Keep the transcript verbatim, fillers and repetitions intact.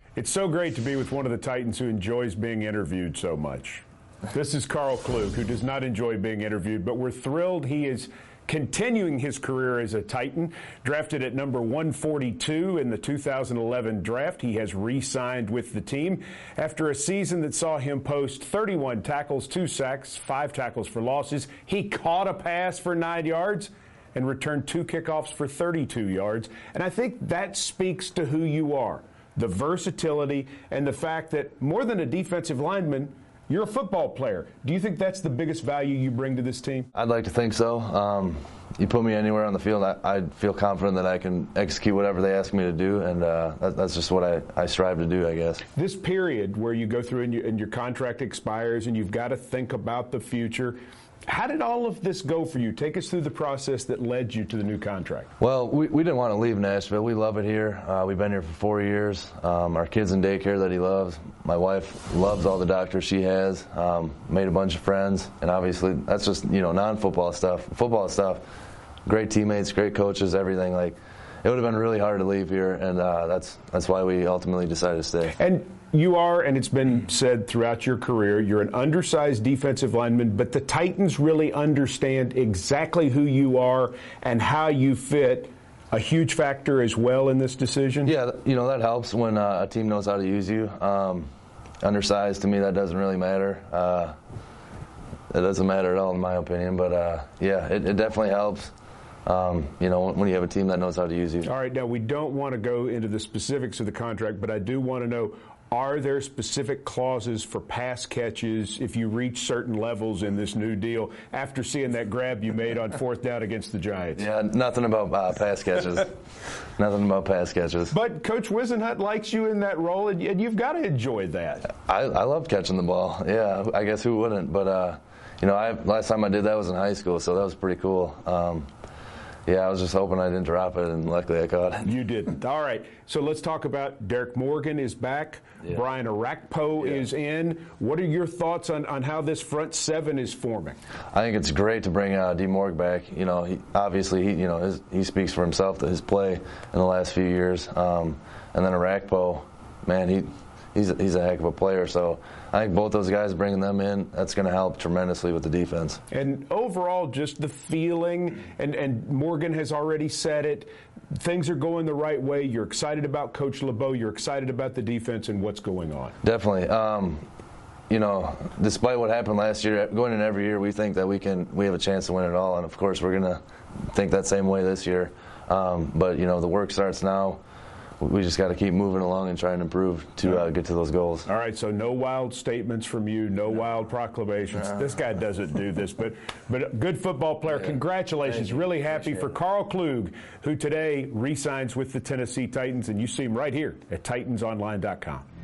It's so great to be with one of the Titans who enjoys being interviewed so much. This is Carl Klug, who does not enjoy being interviewed, but we're thrilled he is continuing his career as a Titan. Drafted at number one forty-two in the two thousand eleven draft, he has re-signed with the team after a season that saw him post thirty-one tackles, two sacks, five tackles for losses. He caught a pass for nine yards and returned two kickoffs for thirty-two yards. And I think that speaks to who you are, the versatility and the fact that more than a defensive lineman, you're a football player. Do you think that's the biggest value you bring to this team? I'd like to think so. Um, you put me anywhere on the field, I, I feel confident that I can execute whatever they ask me to do, and uh, that, that's just what I, I strive to do, I guess. This period where you go through and, you, and your contract expires and you've got to think about the future, how did all of this go for you? Take us through the process that led you to the new contract. Well, we, we didn't want to leave Nashville. We love it here. Uh, we've been here for four years. Um, our kid's in daycare that he loves. My wife loves all the doctors she has. Um, made a bunch of friends. And obviously, that's just, you know, non-football stuff. Football stuff, great teammates, great coaches, everything. Like, it would have been really hard to leave here, and uh, that's that's why we ultimately decided to stay. And you are, and it's been said throughout your career, you're an undersized defensive lineman, but the Titans really understand exactly who you are and how you fit. A huge factor as well in this decision? Yeah, you know, that helps when uh, a team knows how to use you. Um, undersized, to me, that doesn't really matter. Uh, it doesn't matter at all, in my opinion, but uh, yeah, it, it definitely helps. Um, you know, when you have a team that knows how to use you. All right, now we don't want to go into the specifics of the contract, but I do want to know, are there specific clauses for pass catches if you reach certain levels in this new deal after seeing that grab you made on fourth down against the Giants? Yeah, nothing about uh, pass catches. Nothing about pass catches. But Coach Whisenhunt likes you in that role, and, and you've got to enjoy that. I, I love catching the ball. Yeah, I guess who wouldn't? But, uh, you know, I, last time I did that was in high school, so that was pretty cool. Um, Yeah, I was just hoping I didn't drop it, and luckily I caught it. You didn't. All right, so let's talk about Derek Morgan is back. Yeah. Brian Orakpo yeah. is in. What are your thoughts on, on how this front seven is forming? I think it's great to bring uh, D. Morg back. You know, he, obviously, he, you know, his, he speaks for himself, his play in the last few years. Um, and then Orakpo, man, he he's a, he's a heck of a player. So I think both those guys, bringing them in, that's going to help tremendously with the defense. And overall, just the feeling, and, and Morgan has already said it, things are going the right way. You're excited about Coach LeBeau. You're excited about the defense and what's going on. Definitely. Um, you know, despite what happened last year, going in every year, we think that we can, we have a chance to win it all. And, of course, we're going to think that same way this year. Um, but, you know, the work starts now. We just got to keep moving along and try and improve to uh, get to those goals. All right, so no wild statements from you, no wild proclamations. No. This guy doesn't do this, but but a good football player. Yeah. Congratulations. Really happy for Carl Klug, who today re-signs with the Tennessee Titans, and you see him right here at Titans Online dot com.